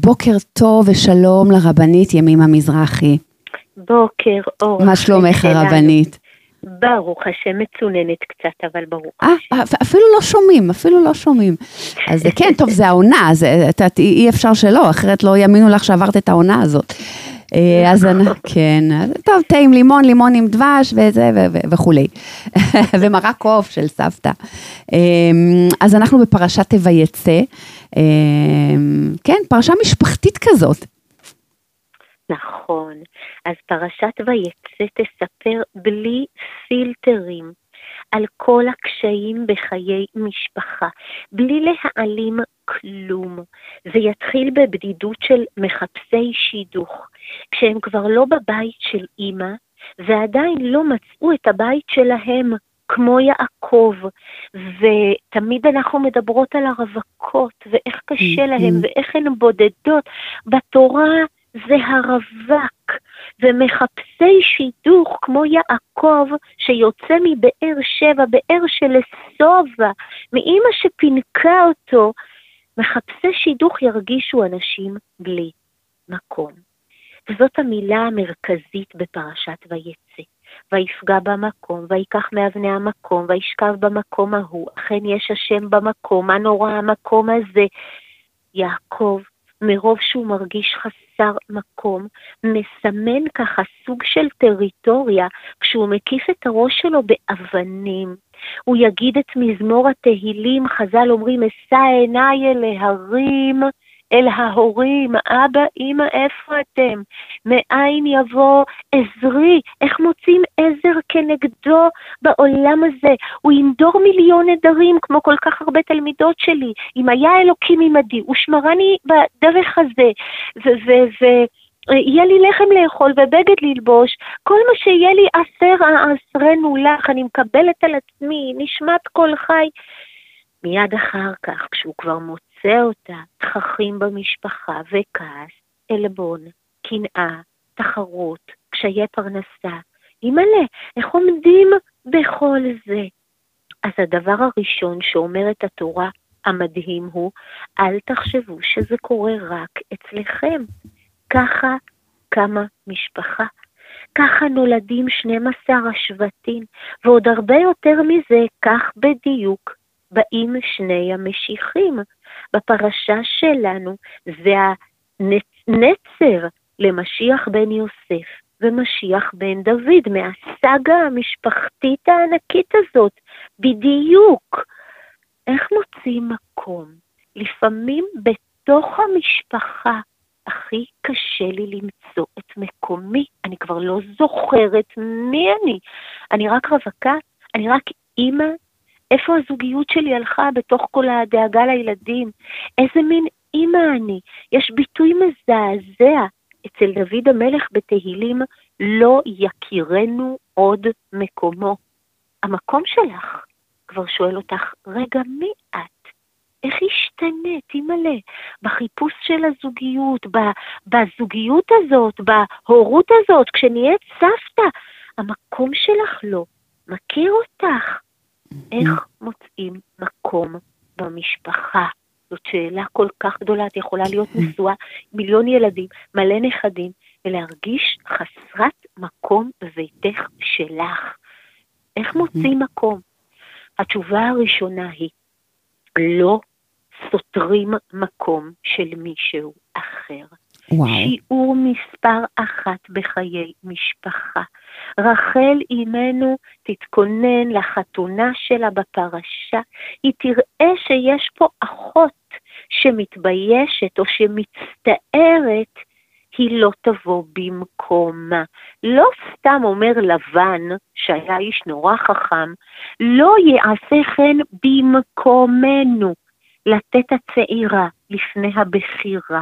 בוקר טוב ושלום לרבנית ימימה מזרחי. בוקר אור. מה שלומך הרבנית? ברוך השם, מצוננת קצת, אבל ברוך השם. אפילו לא שומעים. אז כן, טוב, זה העונה, אי אפשר שלא, אחרת לא יאמינו לך שעברת את העונה הזאת. אז כן, טוב, תה עם לימון עם דבש וזה וכולי. ומרק עוף של סבתא. אז אנחנו בפרשת ויצא, כן, פרשה משפחתית כזאת. נכון, אז פרשת ויצא תספר בלי פילטרים על כל הקשיים בחיי משפחה, בלי להעלים כלום. זה יתחיל בבדידות של מחפשי שידוך, כשהם כבר לא בבית של אמא, ועדיין לא מצאו את הבית שלהם, כמו יעקב, ותמיד אנחנו מדברות על הרווקות, ואיך קשה להם, ואיך הן בודדות. בתורה זה הרווק, ומחפשי שידוך כמו יעקב, שיוצא מבאר שבע, באר של סובה, מאמא שפינקה אותו. מחפשי שידוך ירגישו אנשים בלי מקום. וזאת המילה המרכזית בפרשת ויצא. ויפגע במקום, ויקח מאבני המקום, וישכב במקום ההוא. אכן יש השם במקום, מה נורא המקום הזה? יעקב, מרוב שהוא מרגיש חסר מקום, מסמן ככה סוג של טריטוריה, כשהוא מקיף את הראש שלו באבנים. הוא יגיד את מזמור התהילים, חז"ל אומרים, אשא עיניי אל ההרים, אל ההורים, אבא, אמא, איפה אתם? מאין יבוא עזרי? איך מוצאים עזר כנגדו בעולם הזה? הוא ינדור מיליון נדרים, כמו כל כך הרבה תלמידות שלי. אם היה אלוקים עמדי, הוא שמרני בדרך הזה, יהיה לי לחם לאכול ובגד ללבוש, כל מה שיהיה לי אסרנו לך, אני מקבלת על עצמי, נשמת כל חי. מיד אחר כך, כשהוא כבר מוצא אותה, תככים במשפחה וכעס, עלבון, קנאה, תחרות, קשיי פרנסה, אימא'לה, איך עומדים בכל זה? אז הדבר הראשון שאומרת התורה המדהים הוא, אל תחשבו שזה קורה רק אצלכם. ככה קמה משפחה, ככה נולדים 12 השבטים, ועוד הרבה יותר מזה, כך בדיוק באים שני המשיחים. בפרשה שלנו זה הנצר למשיח בן יוסף ומשיח בן דוד, מהסגה המשפחתית הענקית הזאת, בדיוק. איך מוצאים מקום? לפעמים בתוך המשפחה, הכי קשה לי למצוא את מקומי, אני כבר לא זוכרת מי אני רק רווקה, אני רק אימא, איפה הזוגיות שלי הלכה בתוך כל הדאגה לילדים, איזה מין אימא אני, יש ביטוי מזעזע, אצל דוד המלך בתהילים, לא יכירנו עוד מקומו, המקום שלך, כבר שואל אותך, רגע מי את? איך השתנית, אימא'לה, בחיפוש של הזוגיות, בזוגיות הזאת, בהורות הזאת, כשנהיית סבתא, המקום שלך לא, מכיר אותך. איך מוצאים מקום במשפחה? זאת שאלה כל כך גדולה, את יכולה להיות נשואה, מיליון ילדים, מלא נכדים, ולהרגיש חסרת מקום בביתך שלך. איך מוצאים מקום? התשובה הראשונה היא, לא סותרים מקום של מישהו אחר. וואו. שיעור מספר 1 בחיי משפחה. רחל אימנו תתכונן לחתונה שלה בפרשה, היא תראה שיש פה אחות שמתביישת או שמצטערת, היא לא תבוא במקומה. לא סתם אומר לבן, שהיה איש נורא חכם, לא יעשה כן במקומנו, לתת הצעירה לפני הבחירה.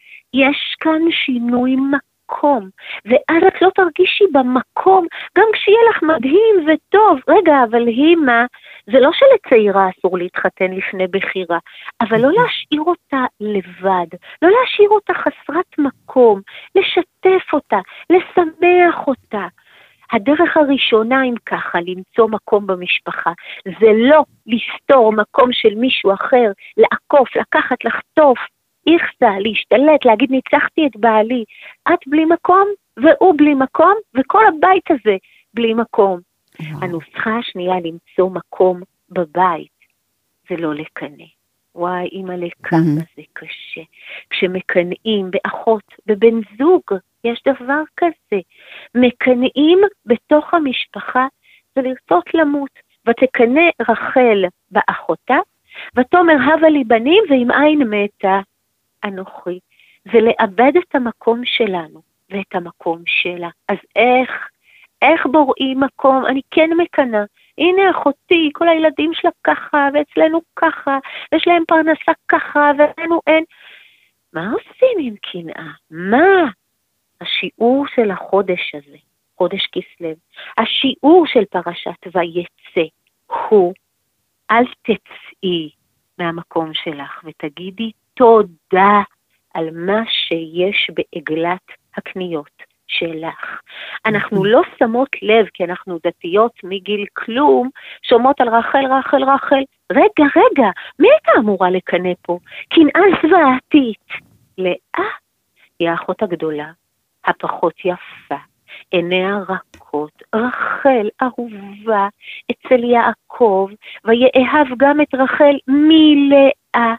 יש כאן שינוי מקום, ואז את לא תרגישי במקום, גם כשיהיה לך מדהים וטוב. רגע, אבל הימה, זה לא שלצעירה אסור להתחתן לפני בחירה, אבל לא להשאיר אותה לבד, לא להשאיר אותה חסרת מקום, לשתף אותה, לשמח אותה. הדרך הראשונה, אם ככה, למצוא מקום במשפחה, זה לא לסתור מקום של מישהו אחר, לעקוף, לקחת, לחטוף, איכסה, להשתלט, להגיד ניצחתי את בעלי, את בלי מקום והוא בלי מקום וכל הבית הזה בלי מקום. הנוסחה השנייה למצוא מקום בבית זה לא לקנא. וואי, אמא לכמה זה קשה. כשמקנאים באחות, בבן זוג, יש דבר כזה. מקנאים בתוך המשפחה זה לרצות למות. ותקנא רחל באחותה, ותאמר הבה לי בנים ועם עין מתה אנוכי. זה לאבד את המקום שלנו ואת המקום שלה. אז איך בוראים מקום? אני כן מקנא. הנה אחותי, כל הילדים שלה ככה, ואצלנו ככה, ויש להם פרנסה ככה, ואצלנו אין. מה עושים עם קנאה? מה? השיעור של החודש הזה, חודש כסלו, השיעור של פרשת ויצא, הוא, אל תצאי מהמקום שלך, ותגידי תודה על מה שיש בעגלת הקניות שלך. אנחנו לא שמות לב, כי אנחנו דתיות מגיל כלום, שומעות על רחל, רחל, רחל. רגע, מי הייתה אמורה לקנא פה? קנאה זוועתית. לאה היא האחות הגדולה, הפחות יפה, עיניה רכות, רחל אהובה אצל יעקב, ויאהב גם את רחל מלאה.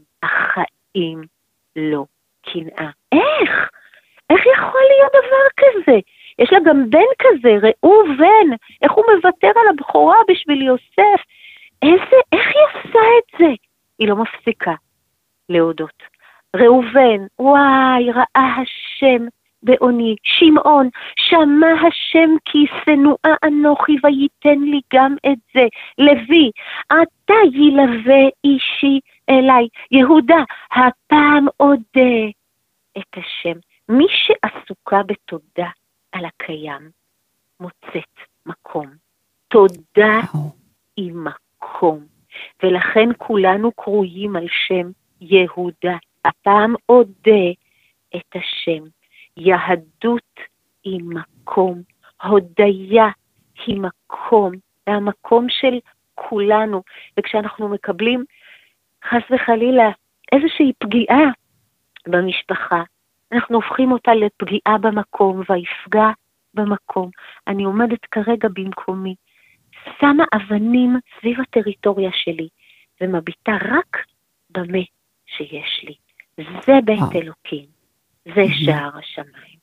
החיים לא קנאה. איך יכול להיות דבר כזה? יש לה גם בן כזה, ראובן, איך הוא מוותר על הבכורה בשביל יוסף? איך היא עושה את זה? היא לא מפסיקה להודות. ראובן, וואי, ראה השם בעוני. שמעון, שמע השם כי שנואה אנוכי וייתן לי גם את זה. לוי, אתה ילווה אישי אליי. יהודה, הפעם אודה את השם. מי שעסוקה בתודה על הקיים, מוצאת מקום. תודה היא מקום. ולכן כולנו קרויים על שם יהודה. הפעם אודה את השם. יהדות היא מקום. הודיה היא מקום. זה המקום של כולנו. וכשאנחנו מקבלים חס וחלילה איזושהי פגיעה במשפחה, אנחנו הופכים אותה לפגיעה במקום, ויפגע במקום. אני עומדת כרגע במקומי, שמה אבנים סביב הטריטוריה שלי, ומביטה רק במה שיש לי. זה בית אלוקים, זה שער השמיים.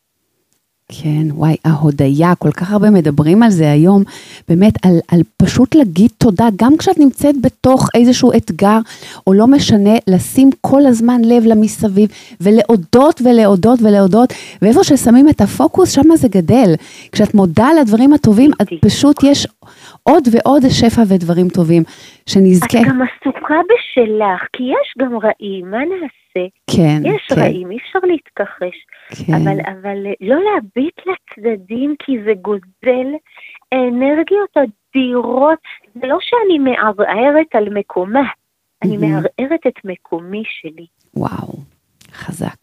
כן, וואי, ההודיה, כל כך הרבה מדברים על זה היום, באמת על פשוט להגיד תודה, גם כשאת נמצאת בתוך איזשהו אתגר, או לא משנה, לשים כל הזמן לב למסביב, ולהודות ולהודות ולהודות, ואיפה ששמים את הפוקוס, שם זה גדל. כשאת מודה על הדברים הטובים, את פשוט יש עוד ועוד שפע ודברים טובים, שנזכה. את גם עסוקה בשלך, כי יש גם רעים, מה נעשה? כן, יש רעים, אי אפשר להתכחש. כן. אבל לא להביט לצדדים, כי זה גוזל אנרגיות אדירות. זה לא שאני מערערת על מקומה, אני מערערת את מקומי שלי. וואו, חזק.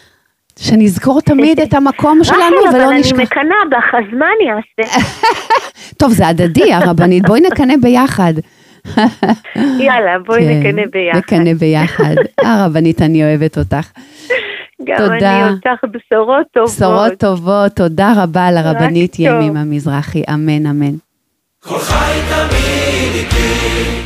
שנזכור תמיד את המקום שלנו ולא נשכח. אבל אני מקנה בך, אז מה אני אעשה? טוב, זה הדדי, הרבנית, בואי נקנה ביחד. יאללה, בואי נקנה ביחד. נקנה ביחד. הרבנית, אני אוהבת אותך. גם אני אותך, בשורות טובות. בשורות טובות, תודה רבה לרבנית ימימה מזרחי, אמן, אמן. כל חי תמיד איתי